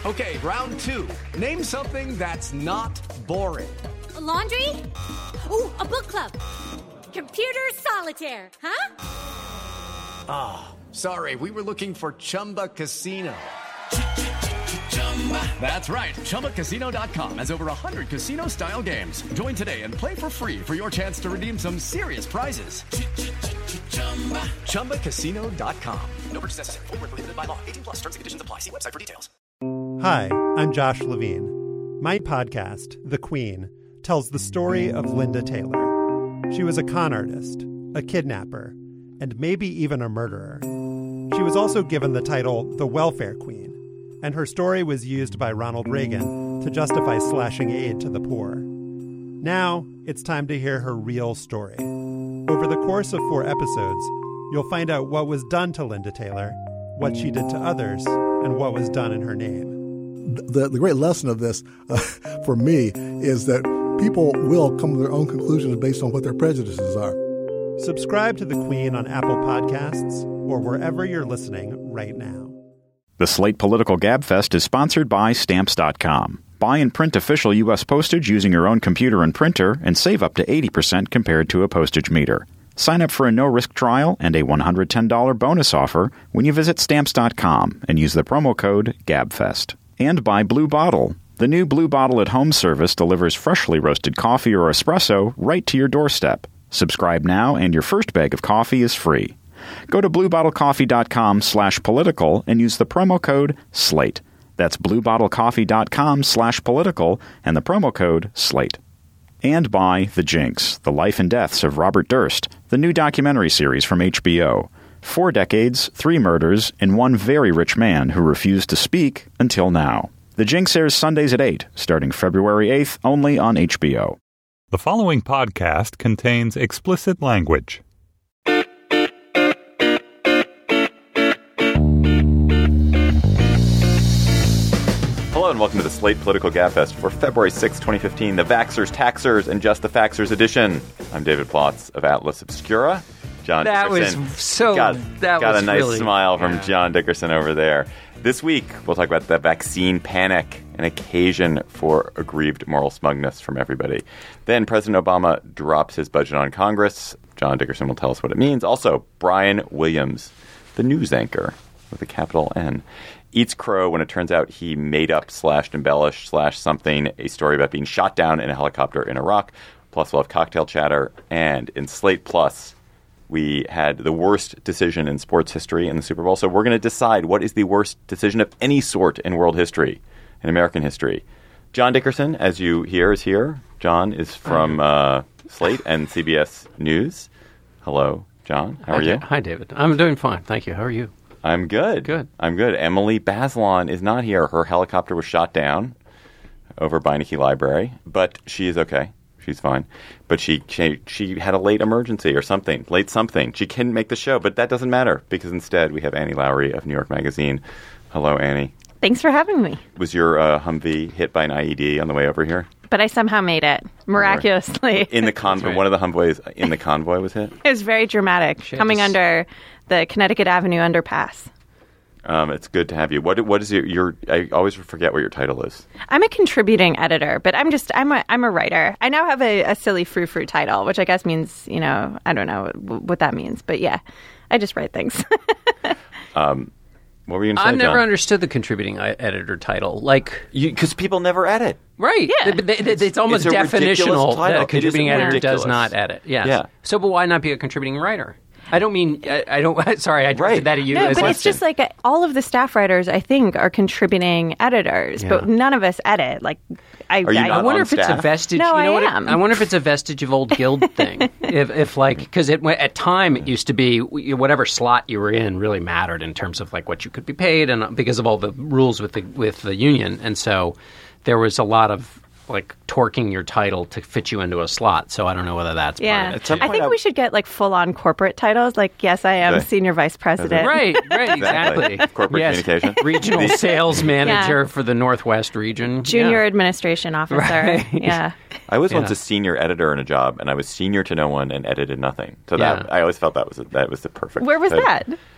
Okay, round two. Name something that's not boring. A laundry? Ooh, a book club. Computer solitaire, huh? Ah, sorry, we were looking for Chumba Casino. That's right, ChumbaCasino.com has over 100 casino-style games. Join today and play for free for your chance to redeem some serious prizes. ChumbaCasino.com. No purchase necessary. Void where prohibited by law. 18+. Terms and conditions apply. See website for details. Hi, I'm Josh Levine. My podcast, The Queen, tells the story of Linda Taylor. She was a con artist, a kidnapper, and maybe even a murderer. She was also given the title the Welfare Queen, and her story was used by Ronald Reagan to justify slashing aid to the poor. Now, it's time to hear her real story. Over the course of 4 episodes, you'll find out what was done to Linda Taylor, what she did to others, and what was done in her name. The great lesson of this, for me, is that people will come to their own conclusions based on what their prejudices are. Subscribe to The Queen on Apple Podcasts or wherever you're listening right now. The Slate Political Gabfest is sponsored by Stamps.com. Buy and print official U.S. postage using your own computer and printer and save up to 80% compared to a postage meter. Sign up for a no-risk trial and a $110 bonus offer when you visit Stamps.com and use the promo code GABFEST. And by Blue Bottle. The new Blue Bottle at Home service delivers freshly roasted coffee or espresso right to your doorstep. Subscribe now and your first bag of coffee is free. Go to bluebottlecoffee.com/political and use the promo code SLATE. That's bluebottlecoffee.com/political and the promo code SLATE. And by The Jinx, The Life and Deaths of Robert Durst, the new documentary series from HBO. 4 decades, 3 murders, and 1 very rich man who refused to speak until now. The Jinx airs Sundays at 8, starting February 8th, only on HBO. The following podcast contains explicit language. Hello and welcome to the Slate Political Gabfest for February 6, 2015, the Vaxxers, Taxers, and Just the Faxers edition. I'm David Plotz of Atlas Obscura. John Dickerson. Got a nice smile from John Dickerson over there. This week, we'll talk about the vaccine panic, an occasion for aggrieved moral smugness from everybody. Then President Obama drops his budget on Congress. John Dickerson will tell us what it means. Also, Brian Williams, the news anchor with a capital N, eats crow when it turns out he made up / embellished / something a story about being shot down in a helicopter in Iraq. Plus, we'll have cocktail chatter. And in Slate Plus, we had the worst decision in sports history in the Super Bowl. So we're going to decide what is the worst decision of any sort in world history, in American history. John Dickerson, as you hear, is here. John is from Slate and CBS News. Hello, John. How are you? Hi, David. I'm doing fine. Thank you. How are you? I'm good. Good. I'm good. Emily Bazelon is not here. Her helicopter was shot down over Beinecke Library, but she is okay. She's fine. But she had a late emergency or something. Late something. She couldn't make the show, but that doesn't matter because instead we have Annie Lowrey of New York Magazine. Hello, Annie. Thanks for having me. Was your Humvee hit by an IED on the way over here? But I somehow made it, miraculously. In the convoy, right. One of the Humvees in the convoy was hit? It was very dramatic, coming under the Connecticut Avenue underpass. It's good to have you. What is your I always forget what your title is. I'm a contributing editor, but I'm a writer. I now have a silly frou-frou title, which I guess means, I don't know what that means. But yeah, I just write things. What were you going to say, I've never John? understood the contributing editor title. Because people never edit. Right. Yeah. It's almost it's a definitional that a contributing editor ridiculous. does not edit. Yes. Yeah. So, but why not be a contributing writer? I don't mean, sorry, I directed that at you. No, but it's just like all of the staff writers, I think, are contributing editors, but none of us edit. Are you not I wonder on if it's staff? a vestige. No, you know I am. I wonder if it's a vestige of old guild thing. Because at time it used to be whatever slot you were in really mattered in terms of what you could be paid, and because of all the rules with the union, and so there was a lot of torquing your title to fit you into a slot. So I don't know whether that's part of it. I think we should get full-on corporate titles. Yes, I am senior vice president. Right, exactly. Corporate communication. Regional sales manager for the Northwest region. Junior administration officer. Right. Yeah. I was once a senior editor in a job, and I was senior to no one and edited nothing. So that I always felt that was the perfect. Where was that?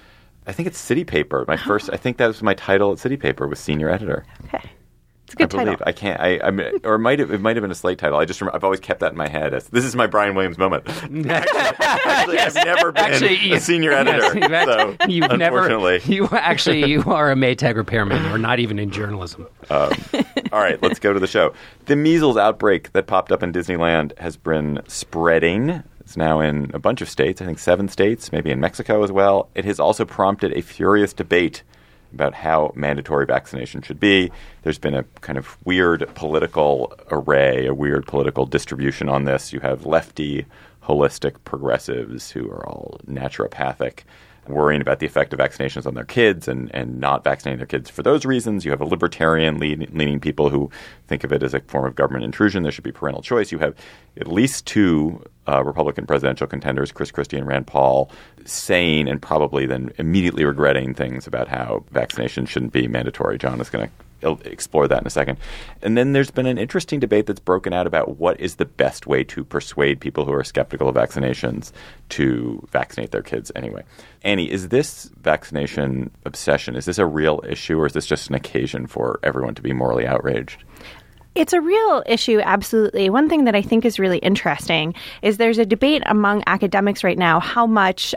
I think it's City Paper. I think that was my title at City Paper, was senior editor. Okay. It's a good title. I can't. Or it might have been a Slate title. I've always kept that in my head. This is my Brian Williams moment. Actually, I've never been a senior editor. You've unfortunately, you are a Maytag repairman, or not even in journalism. All right, let's go to the show. The measles outbreak that popped up in Disneyland has been spreading. It's now in a bunch of states. I think 7 states, maybe in Mexico as well. It has also prompted a furious debate about how mandatory vaccination should be. There's been a kind of weird political array, a weird political distribution on this. You have lefty, holistic progressives who are all naturopathic, worrying about the effect of vaccinations on their kids and not vaccinating their kids for those reasons. You have a libertarian leaning people who think of it as a form of government intrusion. There should be parental choice. You have at least 2 Republican presidential contenders, Chris Christie and Rand Paul, saying and probably then immediately regretting things about how vaccination shouldn't be mandatory. John is going to explore that in a second. And then there's been an interesting debate that's broken out about what is the best way to persuade people who are skeptical of vaccinations to vaccinate their kids anyway. Annie, is this vaccination obsession, is this a real issue, or is this just an occasion for everyone to be morally outraged? It's a real issue, absolutely. One thing that I think is really interesting is there's a debate among academics right now how much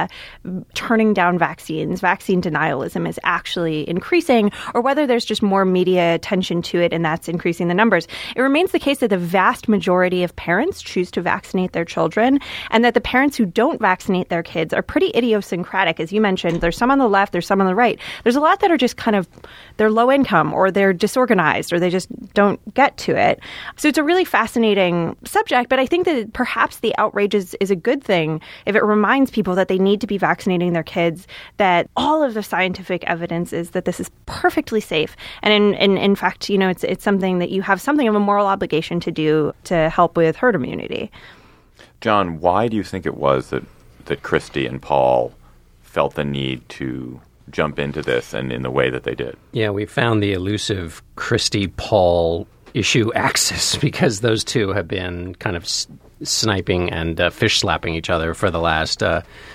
turning down vaccines, vaccine denialism is actually increasing, or whether there's just more media attention to it and that's increasing the numbers. It remains the case that the vast majority of parents choose to vaccinate their children, and that the parents who don't vaccinate their kids are pretty idiosyncratic. As you mentioned, there's some on the left, there's some on the right. There's a lot that are just kind of, they're low income, or they're disorganized, or they just don't get to it. So it's a really fascinating subject, but I think that perhaps the outrage is a good thing if it reminds people that they need to be vaccinating their kids, that all of the scientific evidence is that this is perfectly safe. And in fact, you know, it's something that you have something of a moral obligation to do to help with herd immunity. John, why do you think it was that Christie and Paul felt the need to jump into this and in the way that they did? Yeah, we found the elusive Christie-Paul issue axis, because those two have been kind of sniping and fish-slapping each other for the last,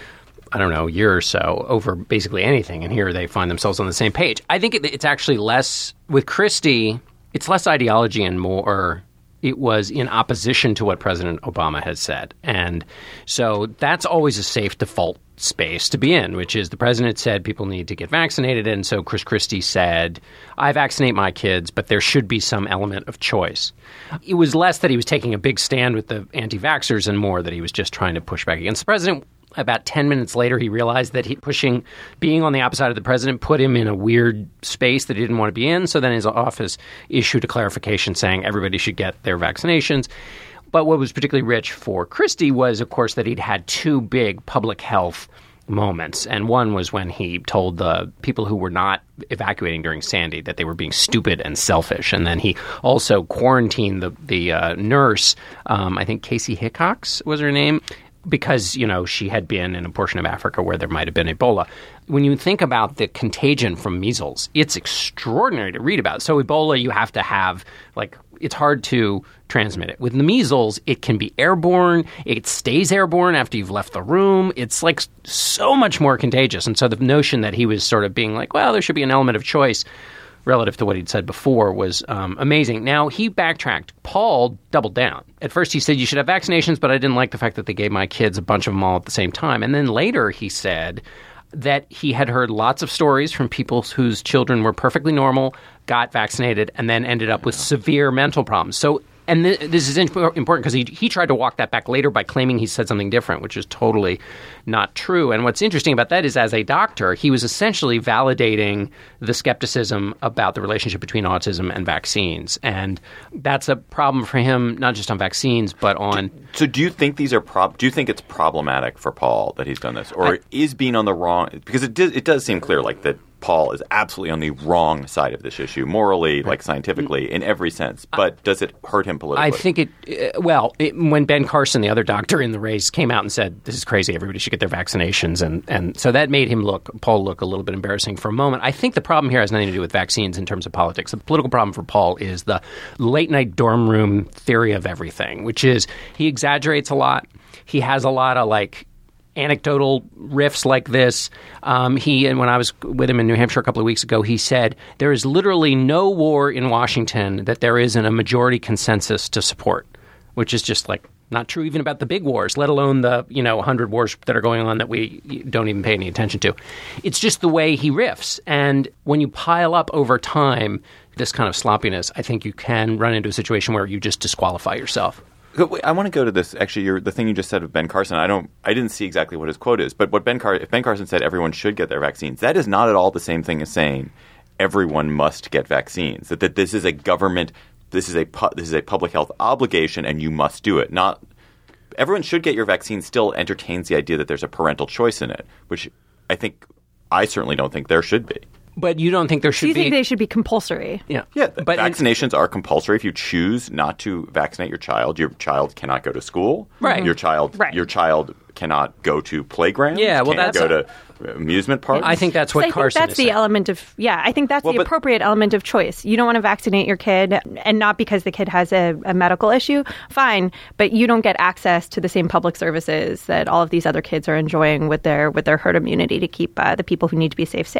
year or so over basically anything. And here they find themselves on the same page. I think it's actually less, with Christie, it's less ideology and more it was in opposition to what President Obama has said. And so that's always a safe default space to be in, which is the president said people need to get vaccinated. And so Chris Christie said, I vaccinate my kids, but there should be some element of choice. It was less that he was taking a big stand with the anti-vaxxers and more that he was just trying to push back against the president. About 10 minutes later, he realized that being on the opposite side of the president put him in a weird space that he didn't want to be in. So then his office issued a clarification saying everybody should get their vaccinations. But what was particularly rich for Christie was, of course, that he'd had 2 big public health moments. And one was when he told the people who were not evacuating during Sandy that they were being stupid and selfish. And then he also quarantined the nurse, I think Casey Hickox was her name, because, you know, she had been in a portion of Africa where there might have been Ebola. When you think about the contagion from measles, it's extraordinary to read about. So Ebola, you have to have, it's hard to transmit it. With the measles, it can be airborne. It stays airborne after you've left the room. It's so much more contagious. And so the notion that he was sort of being well, there should be an element of choice relative to what he'd said before was amazing. Now, he backtracked. Paul doubled down. At first, he said, you should have vaccinations, but I didn't like the fact that they gave my kids a bunch of them all at the same time. And then later, he said that he had heard lots of stories from people whose children were perfectly normal, got vaccinated, and then ended up with severe mental problems. So, and this is important because he tried to walk that back later by claiming he said something different, which is totally not true. And what's interesting about that is, as a doctor, he was essentially validating the skepticism about the relationship between autism and vaccines. And that's a problem for him, not just on vaccines, but on... So do you think these are do you think it's problematic for Paul that he's done this? Or is being on the wrong... Because it does seem clear that Paul is absolutely on the wrong side of this issue, morally, scientifically, in every sense. But does it hurt him politically? I think when Ben Carson, the other doctor in the race, came out and said, this is crazy, everybody should get their vaccinations. And so that made Paul look a little bit embarrassing for a moment. I think the problem here has nothing to do with vaccines in terms of politics. The political problem for Paul is the late-night dorm room theory of everything, which is he exaggerates a lot. He has a lot of, anecdotal riffs like this. And when I was with him in New Hampshire a couple of weeks ago, he said there is literally no war in Washington that there isn't a majority consensus to support, which is just like not true even about the big wars, let alone the 100 wars that are going on that we don't even pay any attention to. It's just the way he riffs. And when you pile up over time this kind of sloppiness, I think you can run into a situation where you just disqualify yourself. I want to go to this. Actually, the thing you just said of Ben Carson. I didn't see exactly what his quote is, but if Ben Carson said everyone should get their vaccines, that is not at all the same thing as saying everyone must get vaccines. That this is a government, this is a public health obligation, and you must do it. Not everyone should get your vaccine. Still entertains the idea that there's a parental choice in it, which I certainly don't think there should be. But you don't think there should be? Do you think they should be compulsory? Yeah. But vaccinations are compulsory. If you choose not to vaccinate your child cannot go to school. Right. Your child cannot go to playgrounds. Yeah. Well, can't go to amusement parks. I think that's what Carson that's is the saying. element of I think that's the appropriate element of choice. You don't want to vaccinate your kid, and not because the kid has a medical issue. Fine, but you don't get access to the same public services that all of these other kids are enjoying with their herd immunity to keep the people who need to be safe.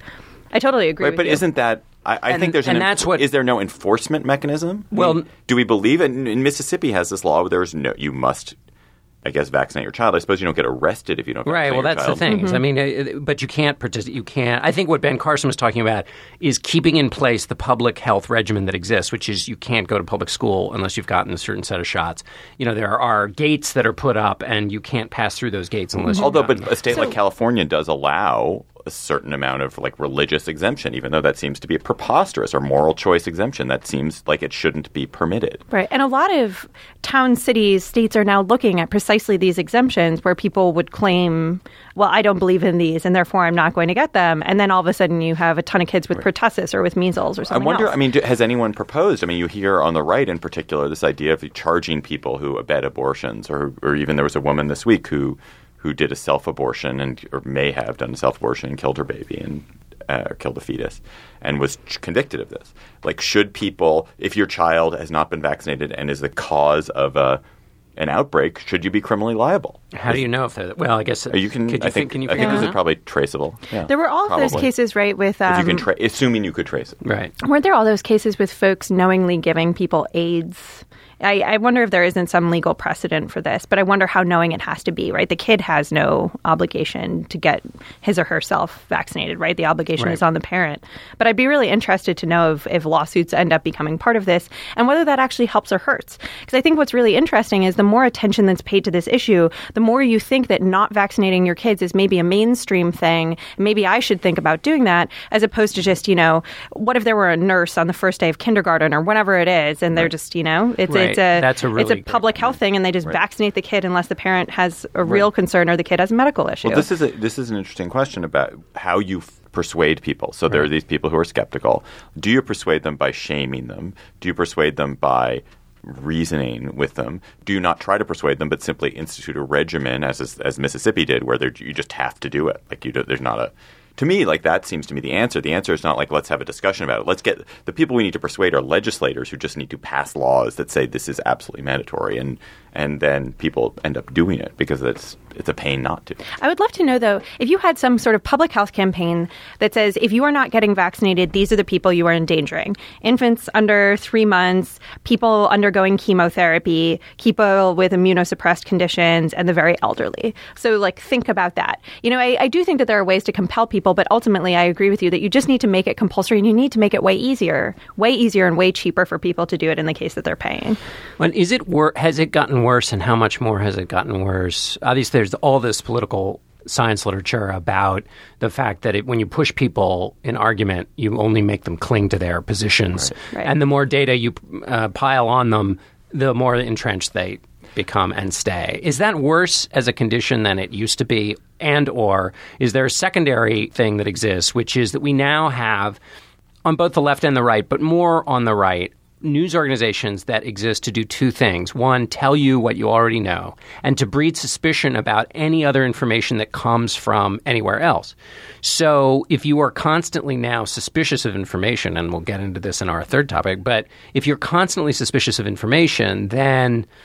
I totally agree with but you. Isn't that – I think there's is there no enforcement mechanism? Well, do we believe – in Mississippi has this law where there's no – you must, I guess, vaccinate your child. I suppose you don't get arrested if you don't vaccinate your child. Right, well, that's the thing. Mm-hmm. I mean, but you can't participate. You can't – I think what Ben Carson was talking about is keeping in place the public health regimen that exists, which is you can't go to public school unless you've gotten a certain set of shots. There are gates that are put up, and you can't pass through those gates unless you've gotten but a state like California does allow – a certain amount of religious exemption, even though that seems to be a preposterous or moral choice exemption. That seems like it shouldn't be permitted. Right. And a lot of towns, cities, states are now looking at precisely these exemptions where people would claim, well, I don't believe in these and therefore I'm not going to get them. And then all of a sudden you have a ton of kids with pertussis or with measles or something else. Has anyone proposed? You hear on the right in particular this idea of charging people who abet abortions or even there was a woman this week who did a self-abortion or may have done a self-abortion and killed her baby and killed a fetus and was convicted of this. Should people, if your child has not been vaccinated and is the cause of an outbreak, should you be criminally liable? How do you know if they're – well, I guess – I think this is probably traceable. Yeah, there were all of those cases, right, with if you can assuming you could trace it. Right. Weren't there all those cases with folks knowingly giving people AIDS? I wonder if there isn't some legal precedent for this, but I wonder how knowing it has to be, right? The kid has no obligation to get his or herself vaccinated, right? The obligation is on the parent. But I'd be really interested to know if lawsuits end up becoming part of this and whether that actually helps or hurts. Because I think what's really interesting is the more attention that's paid to this issue, the more you think that not vaccinating your kids is maybe a mainstream thing. Maybe I should think about doing that as opposed to just, what if there were a nurse on the first day of kindergarten or whatever it is and they're just, it's a public health thing, and they just vaccinate the kid unless the parent has a real concern or the kid has a medical issue. Well, this is an interesting question about how you persuade people. So there are these people who are skeptical. Do you persuade them by shaming them? Do you persuade them by reasoning with them? Do you not try to persuade them, but simply institute a regimen, as Mississippi did, where you just have to do it? There's not a. To me, that seems to me the answer. The answer is not let's have a discussion about it. Let's get the people we need to persuade are legislators who just need to pass laws that say this is absolutely mandatory, and then people end up doing it because it's a pain not to. I would love to know, though, if you had some sort of public health campaign that says if you are not getting vaccinated, these are the people you are endangering. Infants under 3 months, people undergoing chemotherapy, people with immunosuppressed conditions, and the very elderly. So, think about that. I do think that there are ways to compel people, but ultimately I agree with you that you just need to make it compulsory and you need to make it way easier and way cheaper for people to do it in the case that they're paying. Well, has it gotten worse, and how much more has it gotten worse? Obviously, there's all this political science literature about the fact that when you push people in argument, you only make them cling to their positions. Right. And the more data you pile on them, the more entrenched they become and stay. Is that worse as a condition than it used to be? And or is there a secondary thing that exists, which is that we now have, on both the left and the right, but more on the right, news organizations that exist to do two things. One, tell you what you already know, and to breed suspicion about any other information that comes from anywhere else. So if you are constantly now suspicious of information, and we'll get into this in our third topic, but if you're constantly suspicious of information, then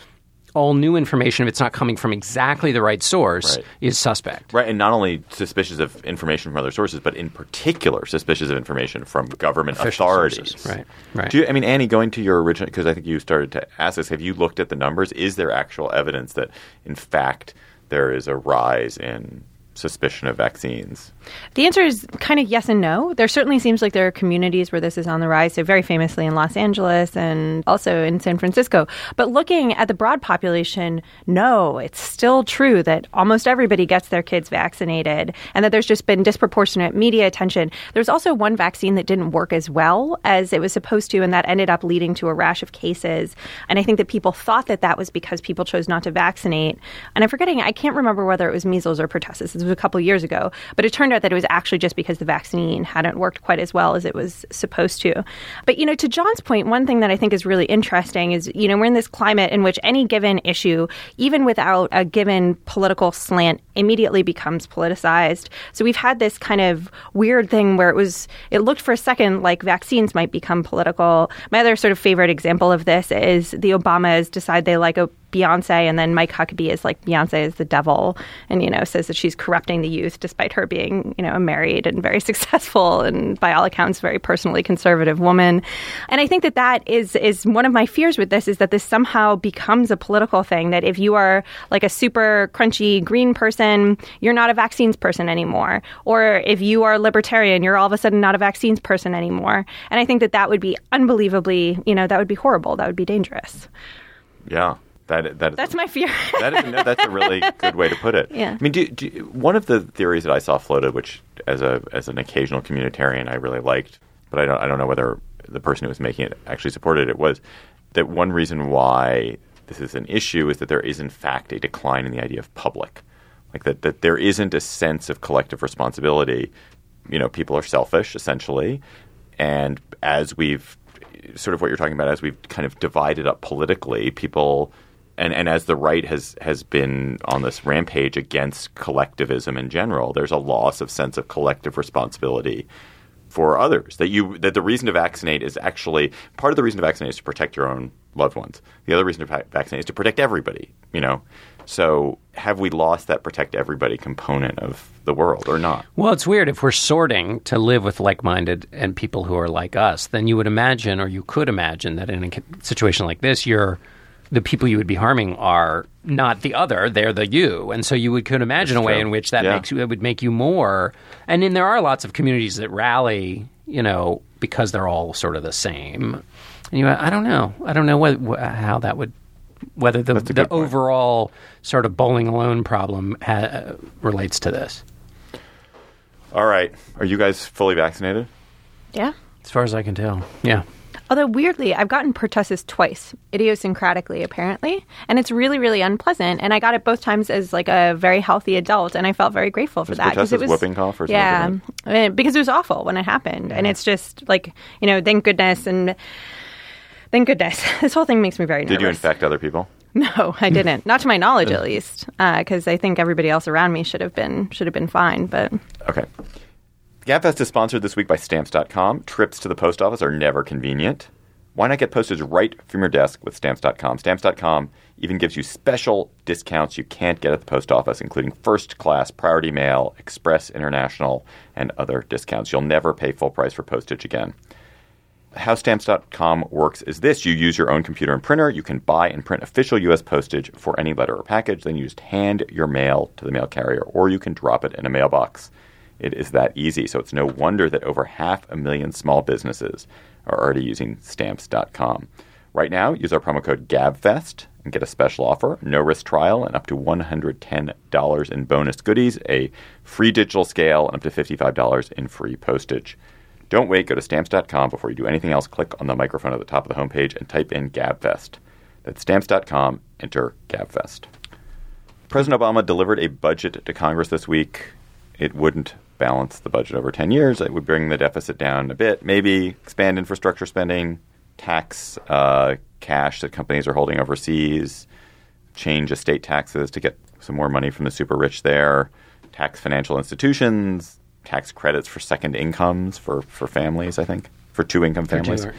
all new information, if it's not coming from exactly the right source, is suspect. Right, and not only suspicious of information from other sources, but in particular suspicious of information from government Official authorities. Sources. Right. Annie, going to your original, because I think you started to ask this, have you looked at the numbers? Is there actual evidence that, in fact, there is a rise in suspicion of vaccines? The answer is kind of yes and no. There certainly seems like there are communities where this is on the rise, so very famously in Los Angeles and also in San Francisco. But looking at the broad population, no, it's still true that almost everybody gets their kids vaccinated and that there's just been disproportionate media attention. There's also one vaccine that didn't work as well as it was supposed to, and that ended up leading to a rash of cases. And I think that people thought that that was because people chose not to vaccinate. And I'm forgetting, I can't remember whether it was measles or pertussis. This was a couple years ago. But it turned out that it was actually just because the vaccine hadn't worked quite as well as it was supposed to. But, to John's point, one thing that I think is really interesting is, we're in this climate in which any given issue, even without a given political slant, immediately becomes politicized. So we've had this kind of weird thing where it looked for a second like vaccines might become political. My other sort of favorite example of this is the Obamas decide they like Beyonce, and then Mike Huckabee is like Beyonce is the devil and, says that she's corrupting the youth despite her being, a married and very successful and by all accounts very personally conservative woman. And I think that is one of my fears with this, is that this somehow becomes a political thing, that if you are like a super crunchy green person, you're not a vaccines person anymore. Or if you are libertarian, you're all of a sudden not a vaccines person anymore. And I think that would be unbelievably, that would be horrible. That would be dangerous. Yeah. That's my fear. That's a really good way to put it. Yeah. I mean, one of the theories that I saw floated, which as an occasional communitarian I really liked, but I don't know whether the person who was making it actually supported it, was that one reason why this is an issue is that there is in fact a decline in the idea of public, like that there isn't a sense of collective responsibility. People are selfish essentially, and as we've sort of what you're talking about, as we've kind of divided up politically, people. And as the right has been on this rampage against collectivism in general, there's a loss of sense of collective responsibility for others. That the reason to vaccinate is actually – part of the reason to vaccinate is to protect your own loved ones. The other reason to vaccinate is to protect everybody, So have we lost that protect everybody component of the world or not? Well, it's weird. If we're sorting to live with like-minded and people who are like us, then you would imagine, or you could imagine, that in a situation like this, the people you would be harming are not the other; they're the you, and so you could imagine a way in which it would make you more. And then there are lots of communities that rally, because they're all sort of the same. And I don't know how that would, whether the overall sort of bowling alone problem relates to this. All right, are you guys fully vaccinated? Yeah, as far as I can tell. Yeah. Although, weirdly, I've gotten pertussis twice, idiosyncratically, apparently. And it's really, really unpleasant. And I got it both times as like a very healthy adult. And I felt very grateful for that. Pertussis whooping cough or something? Yeah, because it was awful when it happened. Yeah. And it's just like, thank goodness. And thank goodness. This whole thing makes me very nervous. Did you infect other people? No, I didn't. Not to my knowledge, at least. Because I think everybody else around me should have been fine. But okay. GabFest is sponsored this week by Stamps.com. Trips to the post office are never convenient. Why not get postage right from your desk with Stamps.com? Stamps.com even gives you special discounts you can't get at the post office, including first-class priority mail, express international, and other discounts. You'll never pay full price for postage again. How Stamps.com works is this. You use your own computer and printer. You can buy and print official U.S. postage for any letter or package. Then you just hand your mail to the mail carrier, or you can drop it in a mailbox. It is that easy, so it's no wonder that over 500,000 small businesses are already using Stamps.com. Right now, use our promo code GABFEST and get a special offer, no-risk trial, and up to $110 in bonus goodies, a free digital scale, and up to $55 in free postage. Don't wait. Go to Stamps.com before you do anything else. Click on the microphone at the top of the homepage and type in GABFEST. That's Stamps.com. Enter GABFEST. President Obama delivered a budget to Congress this week. It wouldn't balance the budget over 10 years. It would bring the deficit down a bit, maybe expand infrastructure spending, tax cash that companies are holding overseas, change estate taxes to get some more money from the super rich there, tax financial institutions, tax credits for second incomes for families, I think, for two-income families.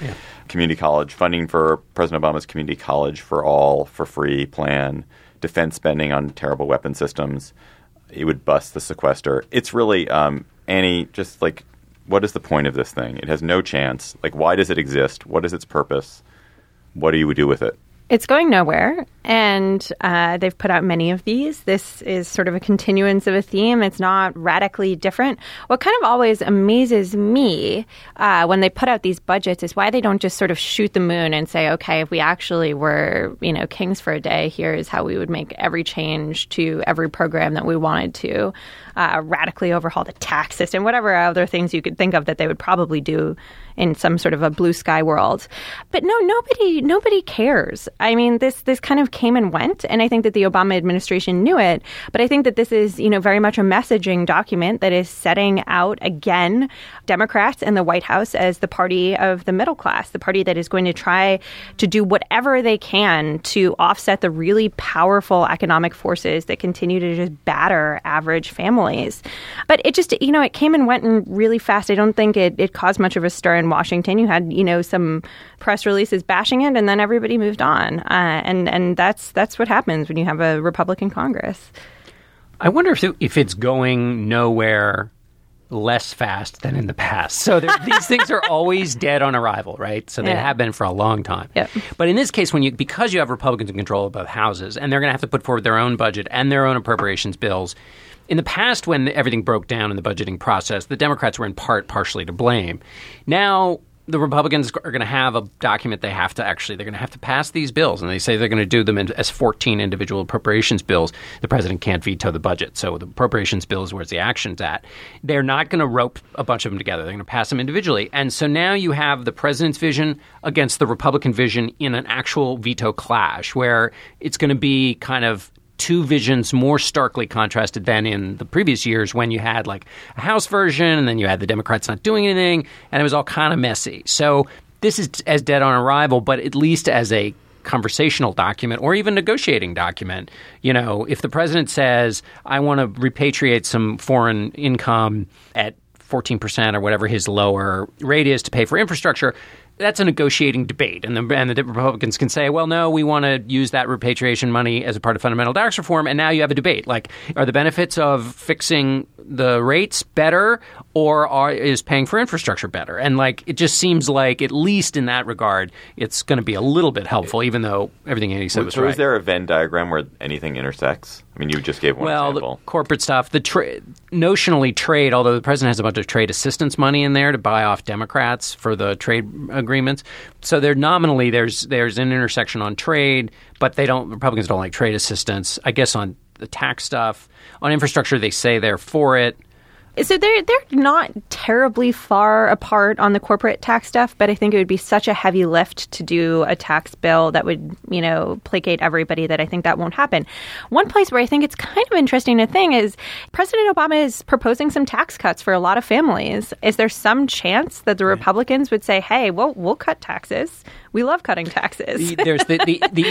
community college, funding for President Obama's community college for all, for free plan, defense spending on terrible weapon systems. It would bust the sequester. It's really, Annie, just like, what is the point of this thing? It has no chance. Like, why does it exist? What is its purpose? What do you do with it? It's going nowhere, and they've put out many of these. This is sort of a continuance of a theme. It's not radically different. What kind of always amazes me when they put out these budgets is why they don't just sort of shoot the moon and say, okay, if we actually were, kings for a day, here's how we would make every change to every program that we wanted to, radically overhaul the tax system, whatever other things you could think of that they would probably do in some sort of a blue sky world. But no, nobody cares. I mean, this kind of came and went, and I think that the Obama administration knew it. But I think that this is, very much a messaging document that is setting out, again, Democrats and the White House as the party of the middle class, the party that is going to try to do whatever they can to offset the really powerful economic forces that continue to just batter average families. But it just, it came and went and really fast. I don't think it caused much of a stir in Washington. You had, some press releases bashing it, and then everybody moved on. And that's what happens when you have a Republican Congress. I wonder if it's going nowhere less fast than in the past. So these things are always dead on arrival, right? So they have been for a long time. Yep. But in this case, because you have Republicans in control of both houses, and they're going to have to put forward their own budget and their own appropriations bills. In the past, when everything broke down in the budgeting process, the Democrats were in part partially to blame. Now, the Republicans are going to have a document they're going to have to pass these bills, and they say they're going to do them as 14 individual appropriations bills. The president can't veto the budget, so the appropriations bill is where the action's at. They're not going to rope a bunch of them together. They're going to pass them individually. And so now you have the president's vision against the Republican vision in an actual veto clash, where it's going to be kind of two visions more starkly contrasted than in the previous years when you had like a House version and then you had the Democrats not doing anything, and it was all kind of messy. So this is as dead on arrival, but at least as a conversational document or even negotiating document. If the president says, I want to repatriate some foreign income at 14% or whatever his lower rate is to pay for infrastructure, that's a negotiating debate. And the Republicans can say, well, no, we want to use that repatriation money as a part of fundamental tax reform. And now you have a debate. Like, are the benefits of fixing the rates better, or is paying for infrastructure better? And it just seems like, at least in that regard, it's going to be a little bit helpful, even though everything Andy said was right. So is there a Venn diagram where anything intersects? I mean, you just gave one example. Well, the corporate stuff, notionally trade, although the president has a bunch of trade assistance money in there to buy off Democrats for the trade agreements. So there nominally there's an intersection on trade, but Republicans don't like trade assistance. I guess on the tax stuff, on infrastructure, they say they're for it. So they're not terribly far apart on the corporate tax stuff, but I think it would be such a heavy lift to do a tax bill that would, placate everybody that I think that won't happen. One place where I think it's kind of interesting to think is President Obama is proposing some tax cuts for a lot of families. Is there some chance that the Republicans would say, hey, well, we'll cut taxes? We love cutting taxes. There's the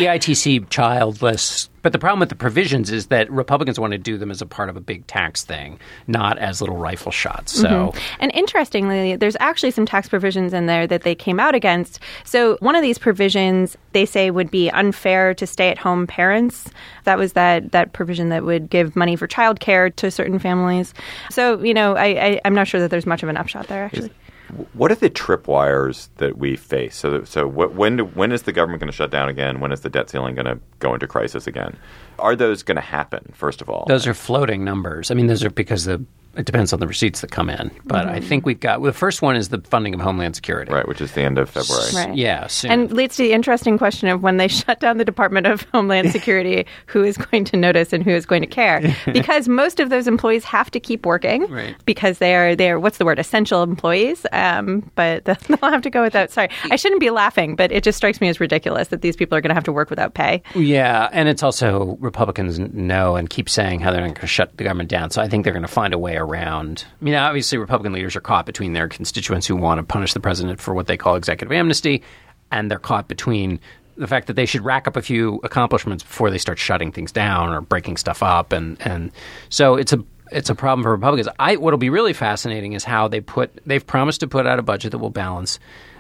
EITC childless. But the problem with the provisions is that Republicans want to do them as a part of a big tax thing, not as little rifle shots. So, And interestingly, there's actually some tax provisions in there that they came out against. So one of these provisions they say would be unfair to stay-at-home parents. That was that provision that would give money for childcare to certain families. So, I'm not sure that there's much of an upshot there, actually. What are the tripwires that we face? So when is the government going to shut down again? When is the debt ceiling going to go into crisis again? Are those going to happen, first of all? Those are floating numbers. I mean, those are because it depends on the receipts that come in. But I think the first one is the funding of Homeland Security. Right, which is the end of February. Right. Yeah, soon. And leads to the interesting question of when they shut down the Department of Homeland Security, who is going to notice and who is going to care? Because most of those employees have to keep working because they're what's the word, essential employees. But they'll have to go without. Sorry, I shouldn't be laughing, but it just strikes me as ridiculous that these people are going to have to work without pay. Yeah, and it's also Republicans know and keep saying how they're not going to shut the government down. So I think they're going to find a way around. I mean, obviously, Republican leaders are caught between their constituents who want to punish the president for what they call executive amnesty, and they're caught between the fact that they should rack up a few accomplishments before they start shutting things down or breaking stuff up. And so it's a problem for Republicans. What'll be really fascinating is how they've promised to put out a budget that will balance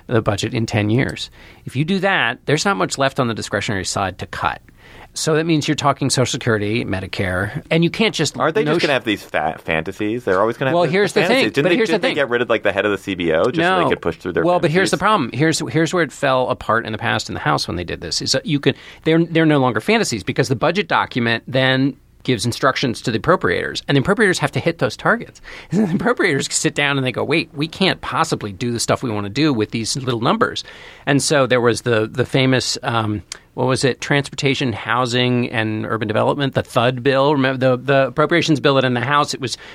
the budget in 10 years. If you do that, there's not much left on the discretionary side to cut. So that means you're talking Social Security, Medicare, and you can't just... Are they just going to have these fantasies? They're always going to have here's the thing. Didn't they get rid of the head of the CBO just so they could push through their fantasies? But here's the problem. Here's where it fell apart in the past in the House when they did this. Is that they're no longer fantasies because the budget document then gives instructions to the appropriators, and the appropriators have to hit those targets. And the appropriators sit down and they go, wait, we can't possibly do the stuff we want to do with these little numbers. And so there was the famous, Transportation, Housing, and Urban Development, the THUD bill. Remember the appropriations bill that in the House,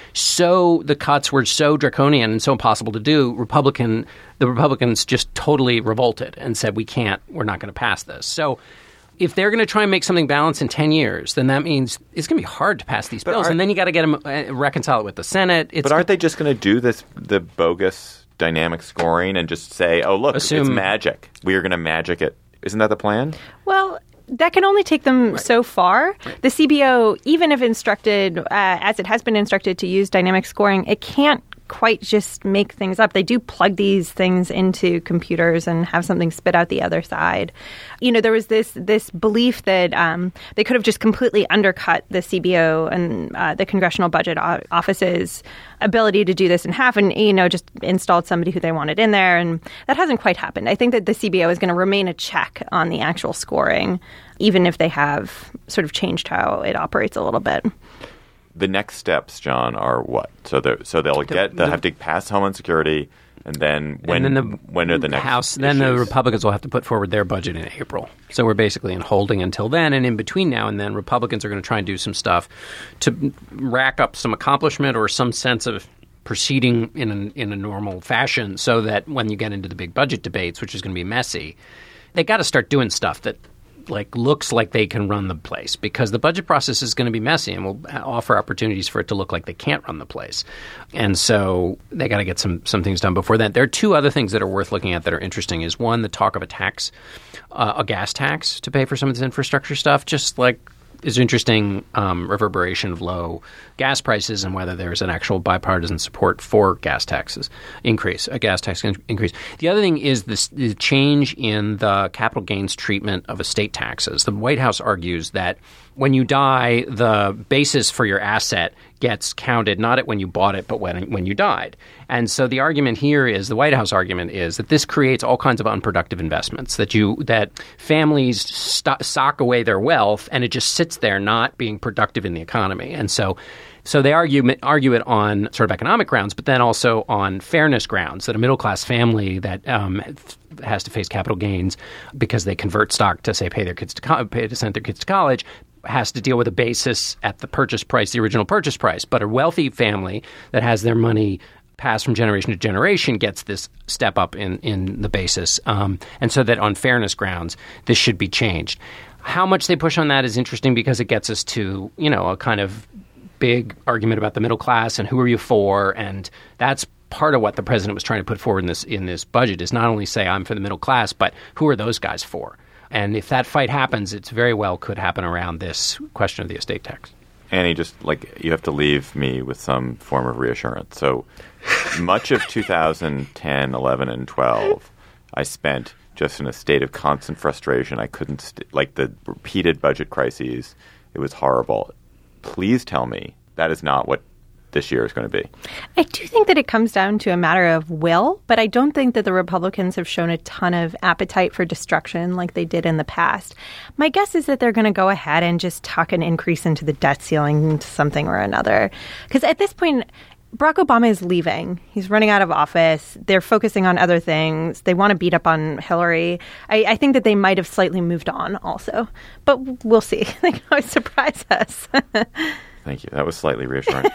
the cuts were so draconian and so impossible to do, the Republicans just totally revolted and said, we're not going to pass this. So if they're going to try and make something balanced in 10 years, then that means it's going to be hard to pass these bills. And then you got to get them reconcile it with the Senate. But aren't they just going to do the bogus dynamic scoring and just say, oh, look, it's magic. We are going to magic it. Isn't that the plan? Well, that can only take them so far. The CBO, even if instructed, as it has been instructed to use dynamic scoring, it can't quite just make things up. They do plug these things into computers and have something spit out the other side. There was this belief that they could have just completely undercut the CBO and the Congressional Budget Office's ability to do this in half and, just installed somebody who they wanted in there. And that hasn't quite happened. I think that the CBO is going to remain a check on the actual scoring, even if they have sort of changed how it operates a little bit. The next steps, John, are what? So they'll have to pass Homeland Security, and then when are the next House? Then the Republicans will have to put forward their budget in April. So we're basically in holding until then, and in between now and then, Republicans are going to try and do some stuff to rack up some accomplishment or some sense of proceeding in a normal fashion, so that when you get into the big budget debates, which is going to be messy, they got to start doing stuff that looks like they can run the place, because the budget process is going to be messy and will offer opportunities for it to look like they can't run the place. And so they got to get some things done before then. There are two other things that are worth looking at that are interesting. Is one, the talk of a tax, a gas tax to pay for some of this infrastructure stuff, just like is interesting reverberation of low gas prices and whether there's an actual bipartisan support for gas tax increase. The other thing is the change in the capital gains treatment of estate taxes. The White House argues that when you die, the basis for your asset gets counted not at when you bought it, but when you died. And so the argument here is, the White House argument is that this creates all kinds of unproductive investments, that families sock away their wealth and it just sits there not being productive in the economy. And so they argue it on sort of economic grounds, but then also on fairness grounds, that a middle-class family that has to face capital gains because they convert stock to, say, pay to send their kids to college, has to deal with a basis at the purchase price, the original purchase price. But a wealthy family that has their money passed from generation to generation gets this step up in the basis. And so that on fairness grounds, this should be changed. How much they push on that is interesting, because it gets us to, a kind of big argument about the middle class and who are you for, and that's part of what the president was trying to put forward in this budget, is not only say I'm for the middle class, but who are those guys for? And if that fight happens, it's very well could happen around this question of the estate tax. Annie, just you have to leave me with some form of reassurance. So much of 2010, 11, and 12, I spent just in a state of constant frustration. I couldn't the repeated budget crises. It was horrible. Please tell me that is not what this year is going to be. I do think that it comes down to a matter of will, but I don't think that the Republicans have shown a ton of appetite for destruction like they did in the past. My guess is that they're going to go ahead and just tuck an increase into the debt ceiling to something or another. Because at this point, Barack Obama is leaving. He's running out of office. They're focusing on other things. They want to beat up on Hillary. I think that they might have slightly moved on also. But we'll see. They can always surprise us. Thank you. That was slightly reassuring.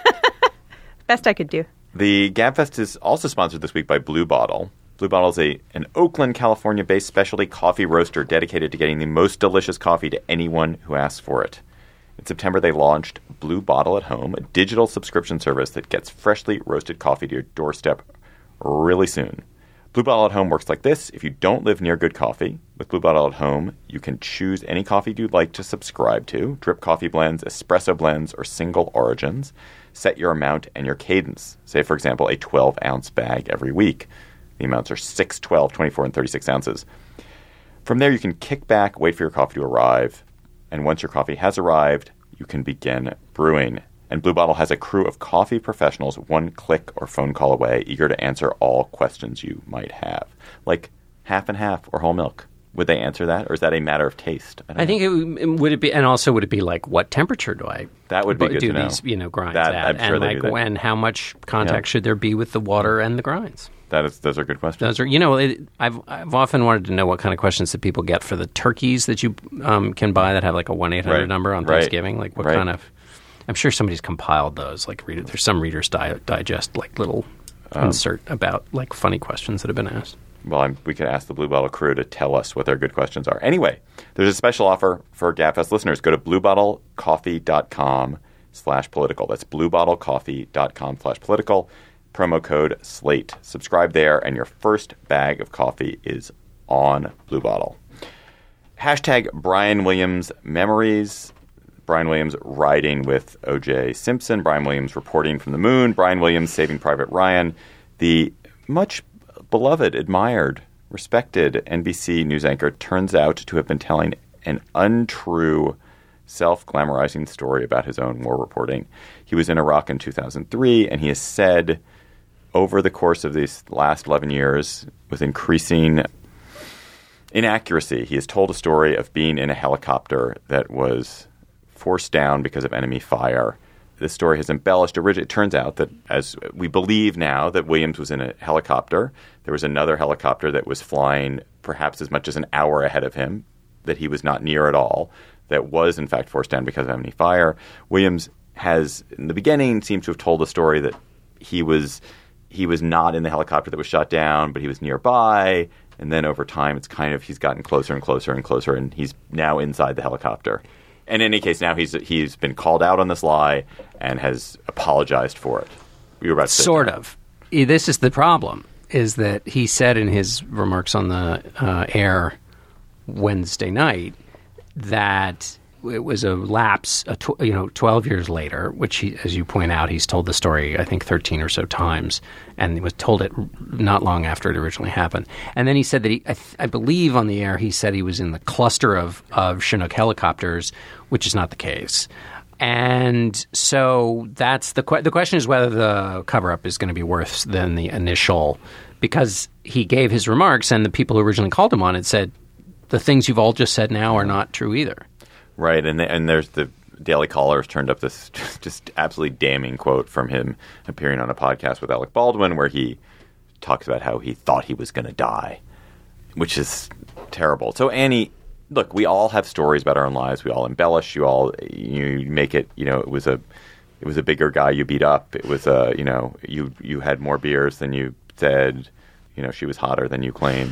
Best I could do. The GabFest is also sponsored this week by Blue Bottle. Blue Bottle is an Oakland, California-based specialty coffee roaster dedicated to getting the most delicious coffee to anyone who asks for it. In September, they launched Blue Bottle at Home, a digital subscription service that gets freshly roasted coffee to your doorstep really soon. Blue Bottle at Home works like this. If you don't live near good coffee, with Blue Bottle at Home, you can choose any coffee you'd like to subscribe to: drip coffee blends, espresso blends, or single origins. Set your amount and your cadence. Say, for example, a 12-ounce bag every week. The amounts are 6, 12, 24, and 36 ounces. From there, you can kick back, wait for your coffee to arrive, and once your coffee has arrived, you can begin brewing. And Blue Bottle has a crew of coffee professionals one click or phone call away, eager to answer all questions you might have. Like half and half or whole milk. Would they answer that, or is that a matter of taste? I think would it be, and also would it be like, what temperature do I? That would be good to know. These, grinds that, at, I'm sure and they like do that. when, how much contact should there be with the water and the grinds? Those are good questions. Those are, I've often wanted to know what kind of questions that people get for the turkeys that you can buy that have like a 1-800 number on Thanksgiving. Like what kind of? I'm sure somebody's compiled those. Like there's some Reader's Digest like little insert about like funny questions that have been asked. Well, we could ask the Blue Bottle crew to tell us what their good questions are. Anyway, there's a special offer for GabFest listeners. Go to bluebottlecoffee.com/political. That's bluebottlecoffee.com/political. Promo code SLATE. Subscribe there, and your first bag of coffee is on Blue Bottle. Hashtag Brian Williams Memories. Brian Williams riding with O.J. Simpson. Brian Williams reporting from the moon. Brian Williams Saving Private Ryan. The much beloved, admired, respected NBC news anchor turns out to have been telling an untrue, self-glamorizing story about his own war reporting. He was in Iraq in 2003, and he has said over the course of these last 11 years, with increasing inaccuracy, he has told a story of being in a helicopter that was forced down because of enemy fire. This story has embellished. It turns out that, as we believe now, that Williams was in a helicopter. There was another helicopter that was flying perhaps as much as an hour ahead of him that he was not near at all, that was, in fact, forced down because of enemy fire. Williams has, in the beginning, seemed to have told a story that he was not in the helicopter that was shot down, but he was nearby. And then over time, it's kind of he's gotten closer and closer and closer, and he's now inside the helicopter. In any case, now he's been called out on this lie and has apologized for it. You were about to say sort of. This is the problem, is that he said in his remarks on the air Wednesday night that it was a lapse, 12 years later, which, he, as you point out, he's told the story, I think, 13 or so times, and he was told it not long after it originally happened. And then he said that I believe on the air, he said he was in the cluster of Chinook helicopters, which is not the case. And so that's the question is whether the cover-up is going to be worse than the initial, because he gave his remarks, and the people who originally called him on it said the things you've all just said now are not true either. Right, and there's the Daily Caller has turned up this just absolutely damning quote from him appearing on a podcast with Alec Baldwin where he talks about how he thought he was going to die, which is terrible. So, Annie, look, we all have stories about our own lives. We all embellish. You make it. It was a bigger guy you beat up. It was you had more beers than you said. She was hotter than you claimed.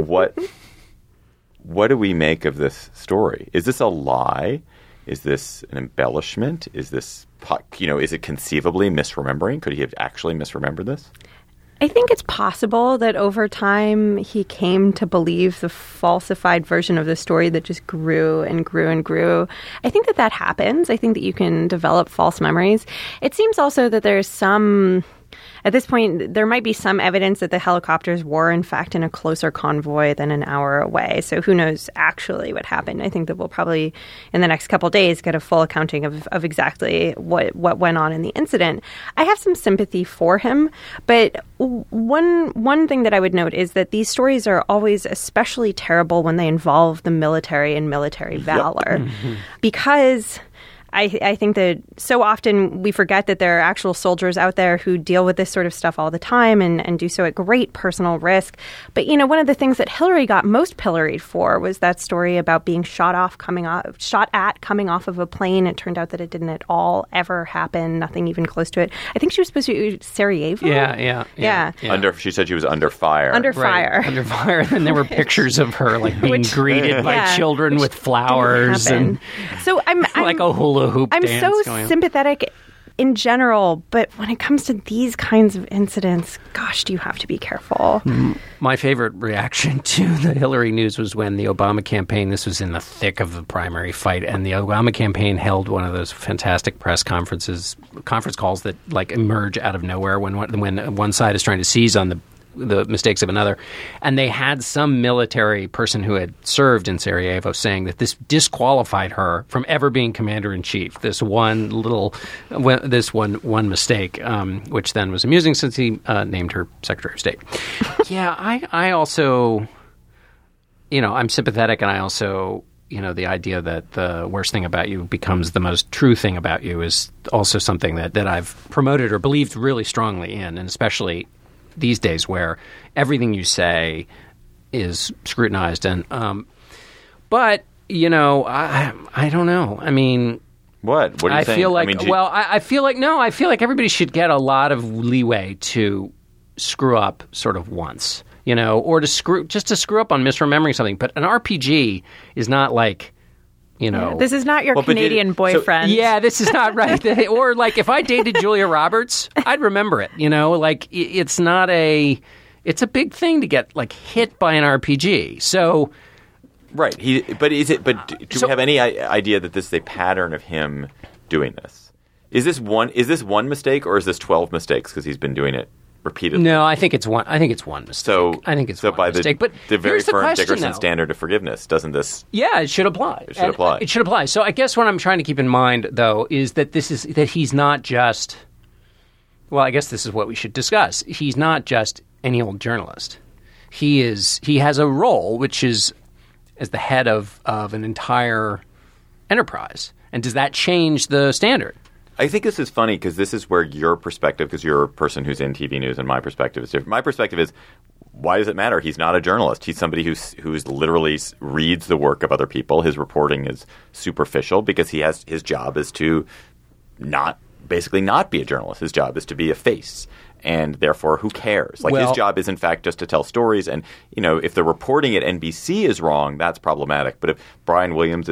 What do we make of this story? Is this a lie? Is this an embellishment? Is this, is it conceivably misremembering? Could he have actually misremembered this? I think it's possible that over time he came to believe the falsified version of the story that just grew and grew and grew. I think that happens. I think that you can develop false memories. It seems also that there's some... At this point, there might be some evidence that the helicopters were, in fact, in a closer convoy than an hour away. So who knows actually what happened? I think that we'll probably, in the next couple of days, get a full accounting of exactly what went on in the incident. I have some sympathy for him, but one thing that I would note is that these stories are always especially terrible when they involve the military and military valor. Yep. Mm-hmm. Because... I think that so often we forget that there are actual soldiers out there who deal with this sort of stuff all the time and do so at great personal risk. But, one of the things that Hillary got most pilloried for was that story about being shot at coming off of a plane. It turned out that it didn't at all ever happen, nothing even close to it. I think she was supposed to be Sarajevo. Yeah. She said she was under fire. Under fire. And there were pictures of her being greeted by children with flowers. And so I'm like a hula hoop I'm dance so sympathetic in general, but when it comes to these kinds of incidents, gosh, do you have to be careful. My favorite reaction to the Hillary news was when the Obama campaign, this was in the thick of the primary fight, and the Obama campaign held one of those fantastic conference calls that emerge out of nowhere when one side is trying to seize on the mistakes of another. And they had some military person who had served in Sarajevo saying that this disqualified her from ever being commander-in-chief. This one mistake, which then was amusing since he named her Secretary of State. Yeah, I also, I'm sympathetic, and I also, the idea that the worst thing about you becomes the most true thing about you is also something that I've promoted or believed really strongly in, and especially these days where everything you say is scrutinized. And but I don't know. I mean, what do you think? Feel like I feel like everybody should get a lot of leeway to screw up sort of once, or to screw up on misremembering something. But an RPG is not like, this is not your Canadian boyfriend. This is not right. Or like if I dated Julia Roberts, I'd remember it. Like it's not it's a big thing to get like hit by an RPG. So, right. Do we have any idea that this is a pattern of him doing this? Is this one mistake, or is this 12 mistakes because he's been doing it repeatedly? No, I think it's one mistake. By mistake. But the very firm question, Dickerson standard of forgiveness, doesn't this? Yeah, it should apply. It should apply. So I guess what I'm trying to keep in mind, though, is that that he's not just. Well, I guess this is what we should discuss. He's not just any old journalist. He has a role which is as the head of an entire enterprise. And does that change the standard? I think this is funny because this is where your perspective, because you're a person who's in TV news, and my perspective is different. My perspective is, why does it matter? He's not a journalist. He's somebody who's literally reads the work of other people. His reporting is superficial because his job is to not be a journalist. His job is to be a face. And therefore, who cares? His job is, in fact, just to tell stories. And, if the reporting at NBC is wrong, that's problematic. But if Brian Williams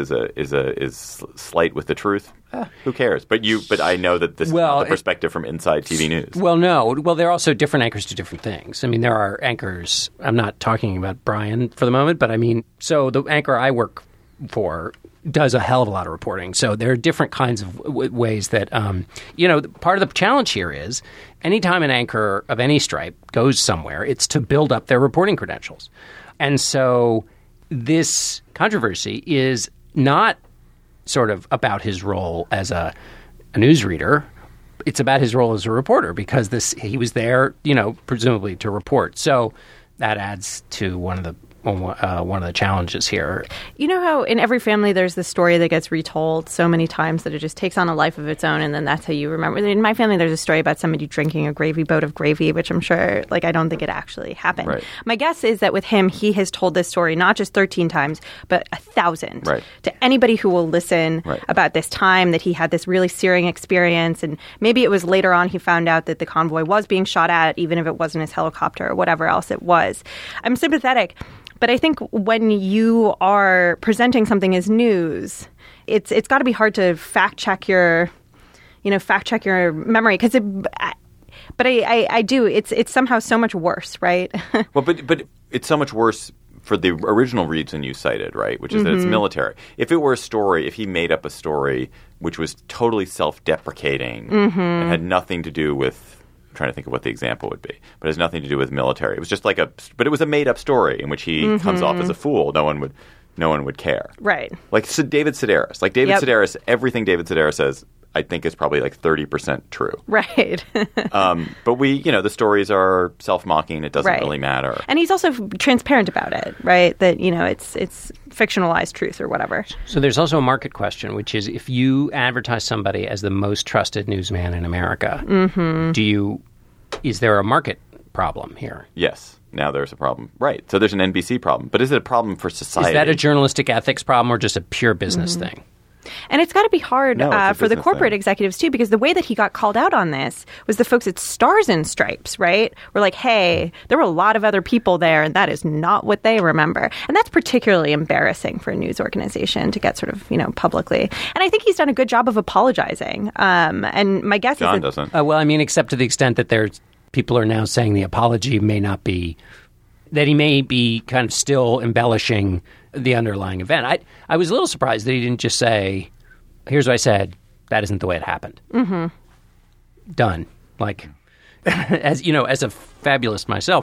is slight with the truth, who cares? But I know that this is not the perspective from inside TV news. Well, no. Well, there are also different anchors to different things. I mean, there are anchors. I'm not talking about Brian for the moment, but I mean, so the anchor I work for does a hell of a lot of reporting. So there are different kinds of ways that, part of the challenge here is anytime an anchor of any stripe goes somewhere, it's to build up their reporting credentials. And so this controversy is not sort of about his role as a newsreader. It's about his role as a reporter because he was there, presumably to report. So that adds to one of the challenges here. You know how in every family there's this story that gets retold so many times that it just takes on a life of its own, and then that's how you remember. In my family, there's a story about somebody drinking a gravy boat of gravy, which I'm sure, I don't think it actually happened. Right. My guess is that with him, he has told this story not just 13 times, but 1,000 to anybody who will listen about this time that he had this really searing experience, and maybe it was later on he found out that the convoy was being shot at, even if it wasn't his helicopter or whatever else it was. I'm sympathetic. But I think when you are presenting something as news, it's got to be hard to fact check your memory because but I do. It's somehow so much worse, right? Well, but it's so much worse for the original reason you cited, right? Which is that it's military. If it were a story, if he made up a story which was totally self-deprecating and had nothing to do with. I'm trying to think of what the example would be, but it has nothing to do with military. It was just but it was a made-up story in which he comes off as a fool. No one would care. Right. Like David Sedaris. Sedaris, everything David Sedaris says, I think is probably 30% true. Right. But the stories are self-mocking. It doesn't really matter. And he's also transparent about it, right? That, it's fictionalized truth or whatever. So there's also a market question, which is if you advertise somebody as the most trusted newsman in America, is there a market problem here? Yes. Now there's a problem. Right. So there's an NBC problem. But is it a problem for society? Is that a journalistic ethics problem or just a pure business thing? And it's got to be hard for the corporate executives, too, because the way that he got called out on this was the folks at Stars and Stripes, right? Were like, hey, there were a lot of other people there, and that is not what they remember. And that's particularly embarrassing for a news organization to get sort of, publicly. And I think he's done a good job of apologizing. And my guess John is that... doesn't. Except to the extent that people are now saying the apology may not be... that he may be kind of still embellishing the underlying event. I was a little surprised that he didn't just say, here's what I said, that isn't the way it happened. Done. as you know, as a fabulist myself,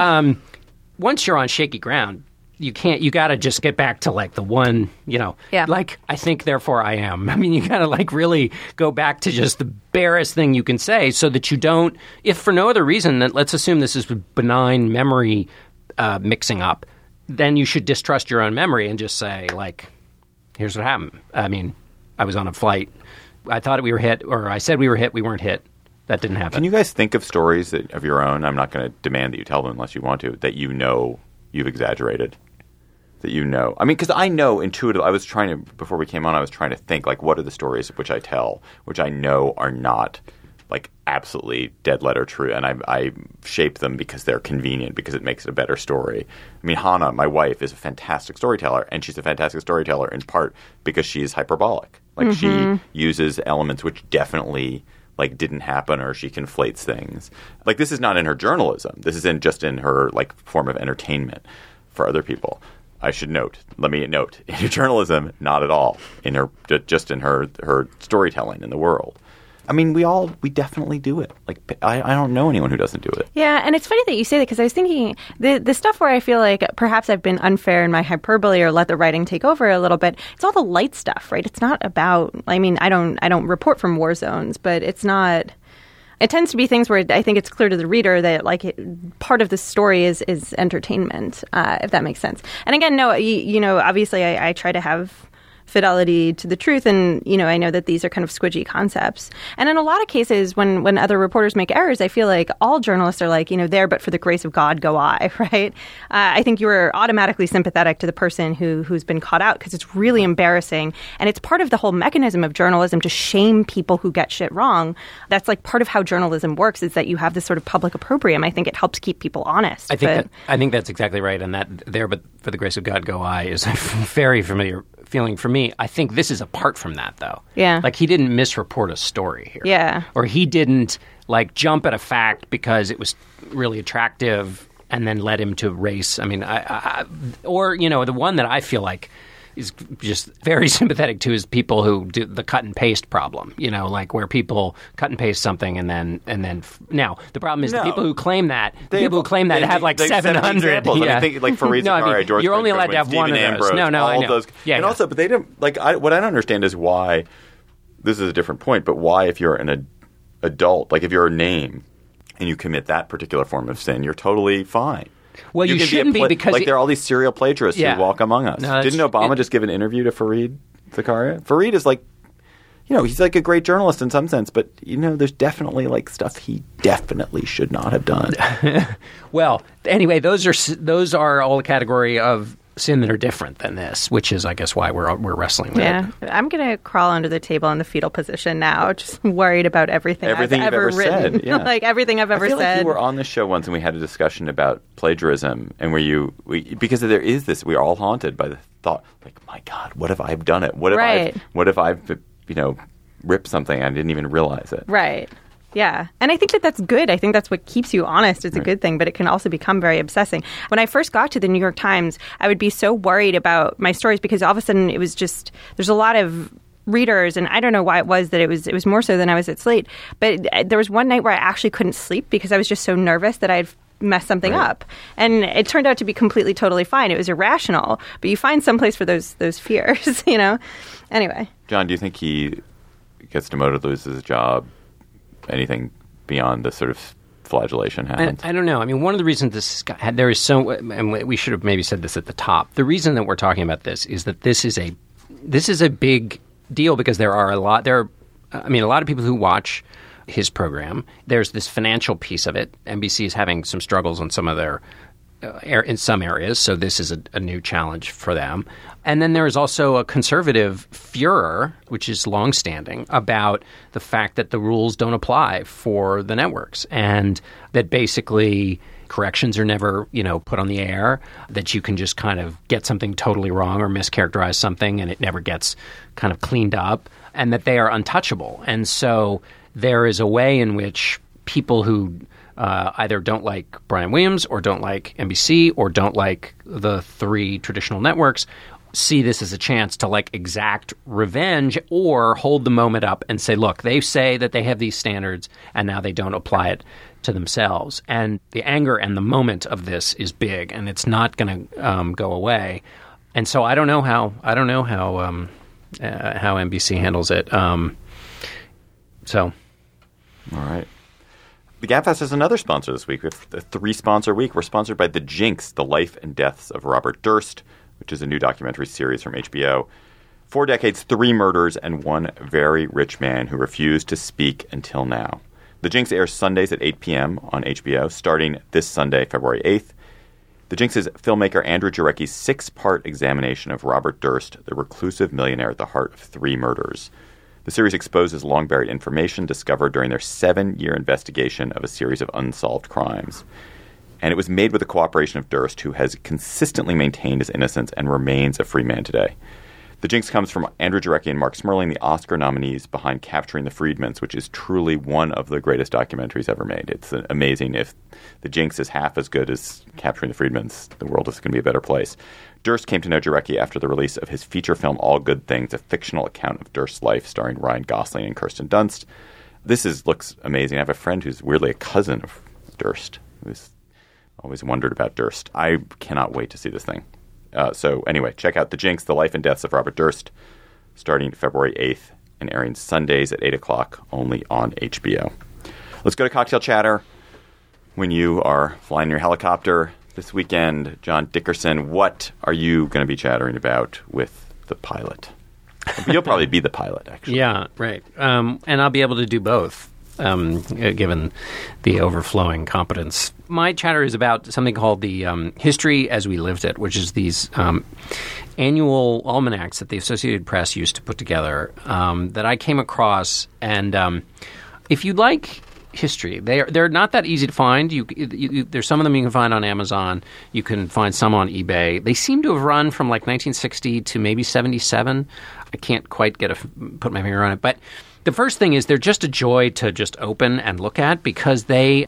once you're on shaky ground, you got to just get back to like the one, like I think, therefore I am. I mean, you got to like really go back to just the barest thing you can say so that you don't, if for no other reason, that let's assume this is benign memory mixing up, then you should distrust your own memory and just say like, here's what happened. I mean, I was on a flight. I thought we were hit, or I said we were hit. We weren't hit. That didn't happen. Can you guys think of stories of your own? I'm not going to demand that you tell them unless you want to, that you know you've exaggerated. That you know. I mean, because I know intuitively, before we came on, I was trying to think, like, what are the stories which I tell, which I know are not, like, absolutely dead letter true, and I shape them because they're convenient, because it makes it a better story. I mean, Hannah, my wife, is a fantastic storyteller, and she's a fantastic storyteller in part because she's hyperbolic. Like, she uses elements which definitely, like, didn't happen, or she conflates things. Like, this is not in her journalism. This is just in her, like, form of entertainment for other people. I should let me note, in her journalism, not at all. Just in her storytelling in the world. I mean, we definitely do it. Like, I don't know anyone who doesn't do it. Yeah, and it's funny that you say that, because I was thinking the stuff where I feel like perhaps I've been unfair in my hyperbole or let the writing take over a little bit. It's all the light stuff, right? It's not about. I mean, I don't report from war zones, but it's not. It tends to be things where I think it's clear to the reader that part of the story is entertainment, if that makes sense. And again, no, obviously I try to have fidelity to the truth, and I know that these are kind of squidgy concepts. And in a lot of cases, when other reporters make errors, I feel like all journalists are like, there, but for the grace of God go I, right? I think you're automatically sympathetic to the person who's been caught out, because it's really embarrassing, and it's part of the whole mechanism of journalism to shame people who get shit wrong. That's like part of how journalism works, is that you have this sort of public opprobrium. I think it helps keep people honest. I think that's exactly right, and that there, but for the grace of God go I is a very familiar feeling for me. I think this is apart from that, though. Yeah. Like, he didn't misreport a story here. Yeah. Or he didn't, like, jump at a fact because it was really attractive and then led him to race. I mean, the one that I feel like is just very sympathetic to is people who do the cut and paste problem, like where people cut and paste something and then now the problem is the people who claim that have like 700. Yeah. I mean, think like Fareed Zakaria, George you're only allowed to have Stephen one of those. Ambrose, No, all I know. Those. Yeah, and also, but they didn't what I don't understand is why. This is a different point, but why, if you're an adult, like if you're a name and you commit that particular form of sin, you're totally fine. Well, you shouldn't be because there are all these serial plagiarists who walk among us. No, didn't Obama just give an interview to Fareed Zakaria? Fareed is like, he's like a great journalist in some sense, but there's definitely like stuff he definitely should not have done. Well, anyway, those are all a category of sin that are different than this, which is, I guess, why we're wrestling with it. Yeah, I'm going to crawl under the table in the fetal position now, just worried about everything I've ever written. Said, yeah. Like everything I've ever said. Like you were on the show once and we had a discussion about plagiarism, and because there is this, we are all haunted by the thought, like, my God, what if I've done it? What if I've ripped something and I didn't even realize it? Right. Yeah. And I think that's good. I think that's what keeps you honest. It's a good thing, but it can also become very obsessing. When I first got to the New York Times, I would be so worried about my stories because all of a sudden it was just, there's a lot of readers, and I don't know why it was that it was more so than I was at Slate. But there was one night where I actually couldn't sleep because I was just so nervous that I'd messed something up. And it turned out to be completely, totally fine. It was irrational, but you find some place for those fears, Anyway. John, do you think he gets demoted, loses his job? Anything beyond the sort of flagellation happens? I don't know. I mean, one of the reasons there is so, and we should have maybe said this at the top. The reason that we're talking about this is that this is a big deal because there are a lot of people who watch his program. There's this financial piece of it. NBC is having some struggles on some of their in some areas, so this is a new challenge for them. And then there is also a conservative furor, which is longstanding, about the fact that the rules don't apply for the networks and that basically corrections are never, put on the air, that you can just kind of get something totally wrong or mischaracterize something and it never gets kind of cleaned up, and that they are untouchable. And so there is a way in which people who either don't like Brian Williams or don't like NBC or don't like the three traditional networks, see this as a chance to like exact revenge or hold the moment up and say, look, they say that they have these standards and now they don't apply it to themselves. And the anger and the moment of this is big, and it's not going to go away. And so I don't know how NBC handles it. All right. The Gabfest has another sponsor this week. We have a 3-sponsor week. We're sponsored by The Jinx, The Life and Deaths of Robert Durst, which is a new documentary series from HBO. 4 decades, 3 murders, and 1 very rich man who refused to speak until now. The Jinx airs Sundays at 8 p.m. on HBO, starting this Sunday, February 8th. The Jinx is filmmaker Andrew Jarecki's 6-part examination of Robert Durst, the reclusive millionaire at the heart of 3 murders. The series exposes long-buried information discovered during their 7-year investigation of a series of unsolved crimes. And it was made with the cooperation of Durst, who has consistently maintained his innocence and remains a free man today. The Jinx comes from Andrew Jarecki and Mark Smerling, the Oscar nominees behind Capturing the Friedmans, which is truly one of the greatest documentaries ever made. It's amazing. If The Jinx is half as good as Capturing the Friedmans, the world is going to be a better place. Durst came to know Jarecki after the release of his feature film All Good Things, a fictional account of Durst's life starring Ryan Gosling and Kirsten Dunst. This looks amazing. I have a friend who's weirdly a cousin of Durst, who's always wondered about Durst. I cannot wait to see this thing. So anyway, check out The Jinx, The Life and Deaths of Robert Durst, starting February 8th and airing Sundays at 8 o'clock only on HBO. Let's go to Cocktail Chatter. When you are flying your helicopter this weekend, John Dickerson, what are you going to be chattering about with the pilot? You'll probably be the pilot, actually. Yeah, right. And I'll be able to do both, given the overflowing competence. My chatter is about something called the History as We Lived It, which is these annual almanacs that the Associated Press used to put together that I came across. And if you like history, they're not that easy to find. There's some of them you can find on Amazon. You can find some on eBay. They seem to have run from like 1960 to maybe 77. I can't quite put my finger on it. But the first thing is they're just a joy to just open and look at, because they,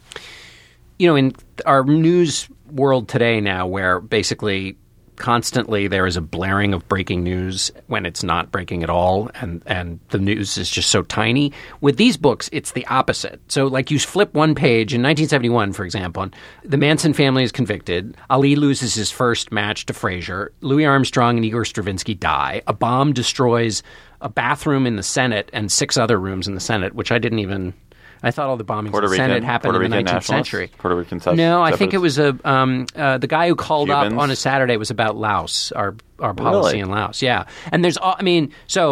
in our news world today now, where basically constantly there is a blaring of breaking news when it's not breaking at all, and the news is just so tiny. With these books, it's the opposite. So like you flip one page in 1971, for example, the Manson family is convicted. Ali loses his first match to Frazier. Louis Armstrong and Igor Stravinsky die. A bomb destroys a bathroom in the Senate and 6 other rooms in the Senate, which I thought all the bombings in the Senate happened in the 19th century. Puerto Rican No, I think it was the guy who called Cubans? Up on a Saturday was about Laos, our policy in Laos. Yeah, and what else?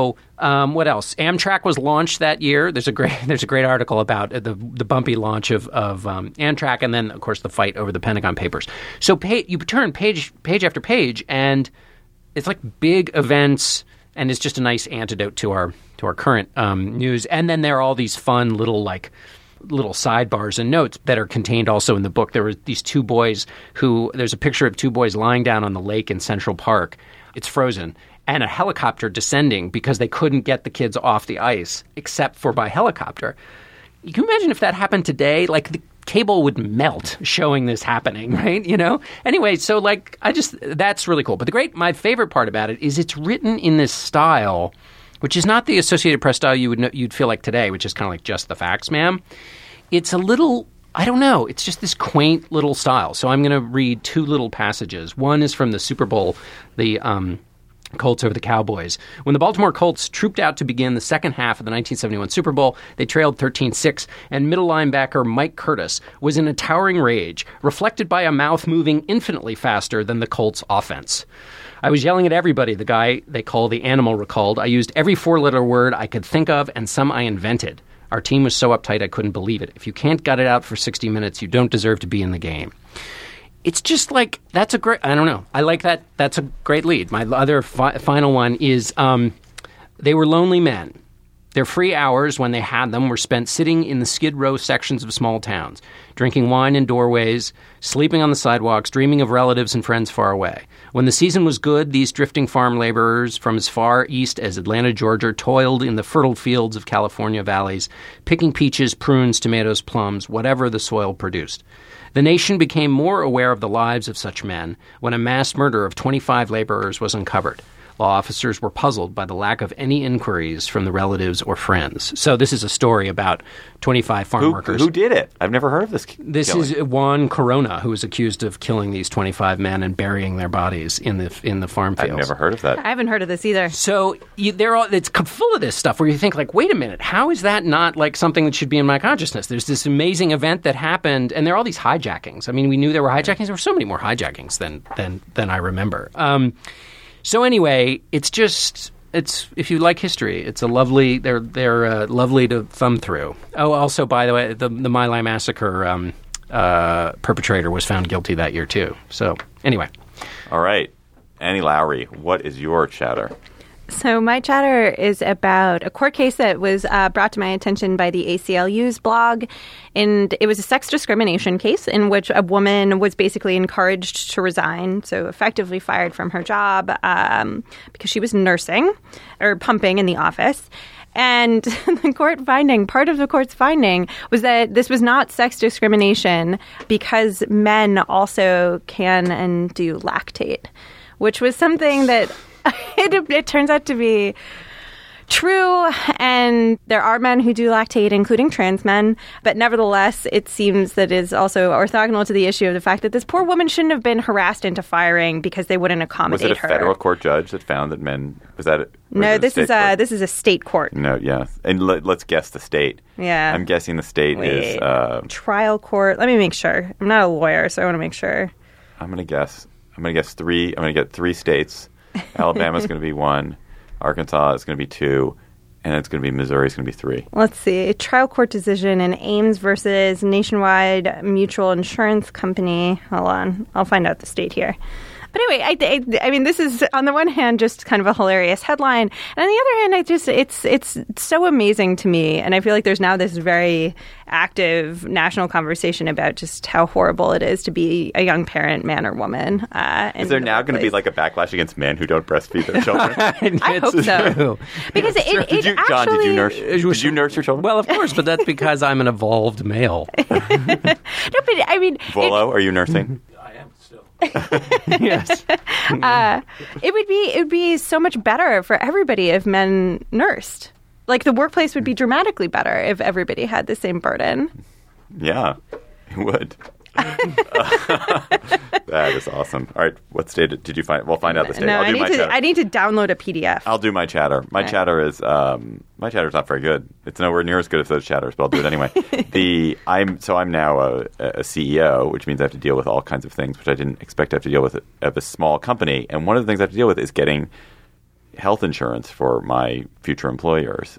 Amtrak was launched that year. There's a great article about the bumpy launch of Amtrak, and then of course the fight over the Pentagon Papers. So you turn page after page, and it's like big events, and it's just a nice antidote to our current news. And then there are all these fun little sidebars and notes that are contained also in the book. There were these 2 boys there's a picture of 2 boys lying down on the lake in Central Park. It's frozen. And a helicopter descending because they couldn't get the kids off the ice except for by helicopter. You can imagine if that happened today, like the cable would melt showing this happening, right? Anyway, so that's really cool. But my favorite part about it is it's written in this style, which is not the Associated Press style you'd feel like today, which is kind of like just the facts, ma'am. It's a little, I don't know, it's just this quaint little style. So I'm going to read 2 little passages. One is from the Super Bowl, the Colts over the Cowboys. When the Baltimore Colts trooped out to begin the second half of the 1971 Super Bowl, they trailed 13-6, and middle linebacker Mike Curtis was in a towering rage, reflected by a mouth moving infinitely faster than the Colts' offense. I was yelling at everybody, the guy they call the animal recalled. I used every 4-letter word I could think of, and some I invented. Our team was so uptight I couldn't believe it. If you can't gut it out for 60 minutes, you don't deserve to be in the game. It's just like, that's a great, I don't know. I like that. That's a great lead. My other final one is they were lonely men. Their free hours, when they had them, were spent sitting in the Skid Row sections of small towns, drinking wine in doorways, sleeping on the sidewalks, dreaming of relatives and friends far away. When the season was good, these drifting farm laborers from as far east as Atlanta, Georgia, toiled in the fertile fields of California valleys, picking peaches, prunes, tomatoes, plums, whatever the soil produced. The nation became more aware of the lives of such men when a mass murder of 25 laborers was uncovered. law officers were puzzled by the lack of any inquiries from the relatives or friends. So this is a story about 25 farm workers. Who did it? I've never heard of this This killing. is Juan Corona, who was accused of killing these 25 men and burying their bodies in the farm fields. I've never heard of that. I haven't heard of this either. So it's full of this stuff where you think, like, wait a minute, how is that not like something that should be in my consciousness? There's this amazing event that happened, and there are all these hijackings. I mean, we knew there were hijackings. There were so many more hijackings than I remember. So anyway, it's if you like history, it's a lovely. They're lovely to thumb through. Oh, also, by the way, the My Lai massacre perpetrator was found guilty that year too. So anyway, all right, Annie Lowrey, what is your chatter? So my chatter is about a court case that was brought to my attention by the ACLU's blog. And it was a sex discrimination case in which a woman was basically encouraged to resign, so effectively fired from her job because she was nursing or pumping in the office. And part of the court's finding was that this was not sex discrimination because men also can and do lactate, which was something that it turns out to be true, and there are men who do lactate, including trans men, but nevertheless, it seems that is also orthogonal to the issue of the fact that this poor woman shouldn't have been harassed into firing because they wouldn't accommodate her. Was it a federal court judge that found that men? Was that? No, this is a state court. No, yeah, and let's guess the state. Yeah, I'm guessing the state is trial court. Let me make sure. I'm not a lawyer, so I want to make sure. I'm going to guess 3. I'm going to get 3 states. Alabama's going to be 1. Arkansas is going to be 2. And it's going to be Missouri is going to be 3. Let's see. A trial court decision in Ames versus Nationwide Mutual Insurance Company. Hold on. I'll find out the state here. But anyway, I mean, this is, on the one hand, just kind of a hilarious headline. And on the other hand, it's so amazing to me. And I feel like there's now this very active national conversation about just how horrible it is to be a young parent, man or woman. Is there now going to be like a backlash against men who don't breastfeed their children? I hope so. Because John, did you nurse? Did you nurse your children? Well, of course, but that's because I'm an evolved male. No, but I mean, Volo, are you nursing? Yes. It would be so much better for everybody if men nursed. Like, the workplace would be dramatically better if everybody had the same burden. Yeah, it would. That is awesome. All right, what state did you find? We'll find out the state. No, I need to download a PDF. I'll do my chatter. My chatter is not very good. It's nowhere near as good as those chatters, but I'll do it anyway. I'm now a CEO, which means I have to deal with all kinds of things, which I didn't expect to have to deal with at a small company. And one of the things I have to deal with is getting health insurance for my future employees.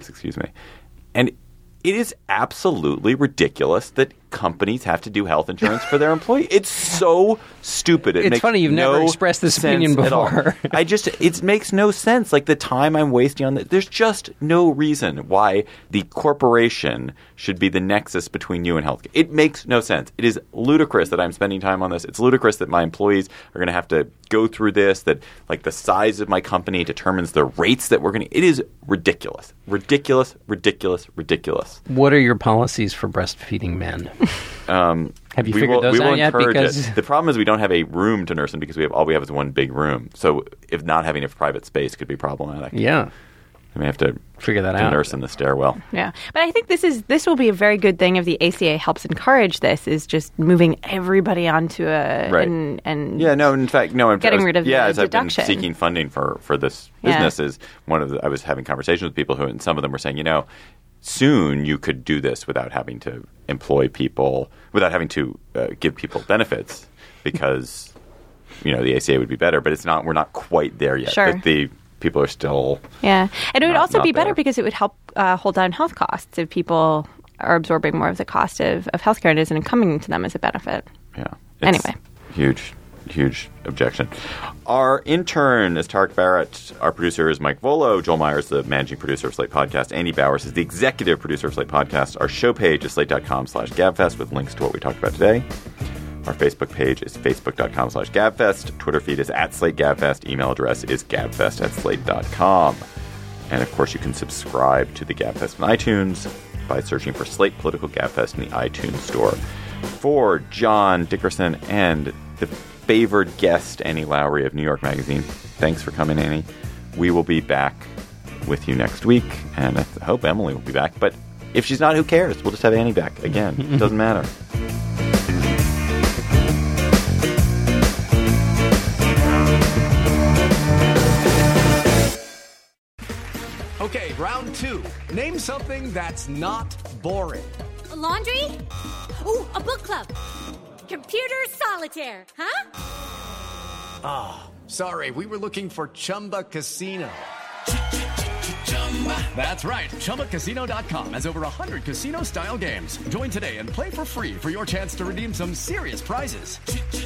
And it is absolutely ridiculous that companies have to do health insurance for their employees. It's so stupid. It's funny you've never expressed this opinion before. It makes no sense. Like, the time I'm wasting on that, there's just no reason why the corporation should be the nexus between you and healthcare. It makes no sense. It is ludicrous that I'm spending time on this. It's ludicrous that my employees are going to have to go through this, that like the size of my company determines the rates that we're going to. It is ridiculous. Ridiculous, ridiculous, ridiculous. What are your policies for breastfeeding men? Have you figured those out yet? Because the problem is we don't have a room to nurse in because all we have is one big room. So if not having a private space could be problematic. Yeah. We may have to figure that out. Nurse in the stairwell. Yeah, but I think this will be a very good thing if the ACA helps encourage this. Is just moving everybody onto a right. and getting rid of the as I've deduction. been seeking funding for this business is I was having conversations with people and some of them were saying, soon you could do this without having to employ people, without having to give people benefits because the ACA would be better, but it's not. We're not quite there yet. Sure. The people are still and it would also be better there. because it would help hold down health costs if people are absorbing more of the cost of healthcare and isn't coming to them as a benefit. Yeah. Anyway, huge objection. Our intern is Tarek Barrett. Our producer is Mike Volo. Joel Myers, the managing producer of Slate Podcast. Andy Bowers is the executive producer of Slate Podcast. Our show page is slate.com/gabfest with links to what we talked about today. Our Facebook page is facebook.com/gabfest. Twitter feed is @SlateGabfest. Email address is gabfest@slate.com. And, of course, you can subscribe to the Gabfest on iTunes by searching for Slate Political Gabfest in the iTunes store. For John Dickerson and the favored guest, Annie Lowrey of New York Magazine. Thanks for coming, Annie. We will be back with you next week, and I hope Emily will be back. But if she's not, who cares? We'll just have Annie back again. It doesn't matter. Okay, round 2. Name something that's not boring. A laundry? Ooh, a book club. Computer solitaire, huh? Ah, sorry, we were looking for Chumba Casino. That's right. ChumbaCasino.com has over 100 casino-style games. Join today and play for free for your chance to redeem some serious prizes.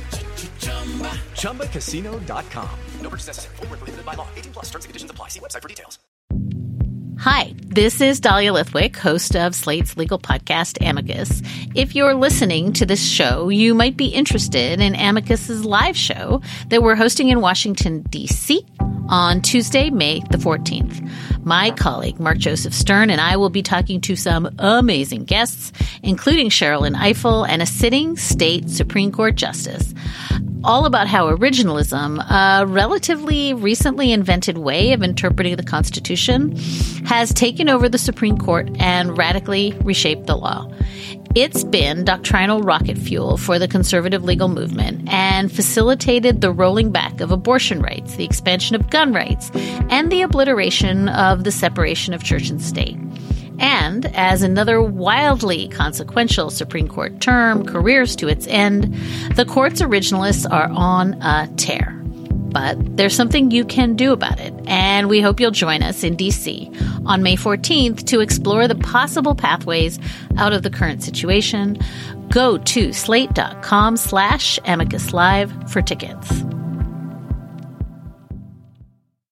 ChumbaCasino.com. No purchase necessary. Void where prohibited by law. 18+. Terms and conditions apply. See website for details. Hi, this is Dahlia Lithwick, host of Slate's legal podcast, Amicus. If you're listening to this show, you might be interested in Amicus's live show that we're hosting in Washington, D.C. on Tuesday, May the 14th. My colleague, Mark Joseph Stern, and I will be talking to some amazing guests, including Sherrilyn Ifill and a sitting state Supreme Court justice, all about how originalism, a relatively recently invented way of interpreting the Constitution, has taken over the Supreme Court and radically reshaped the law. It's been doctrinal rocket fuel for the conservative legal movement and facilitated the rolling back of abortion rights, the expansion of gun rights, and the obliteration of the separation of church and state. And as another wildly consequential Supreme Court term careers to its end, the court's originalists are on a tear. But there's something you can do about it, and we hope you'll join us in D.C. on May 14th to explore the possible pathways out of the current situation. Go to slate.com/amicuslive for tickets.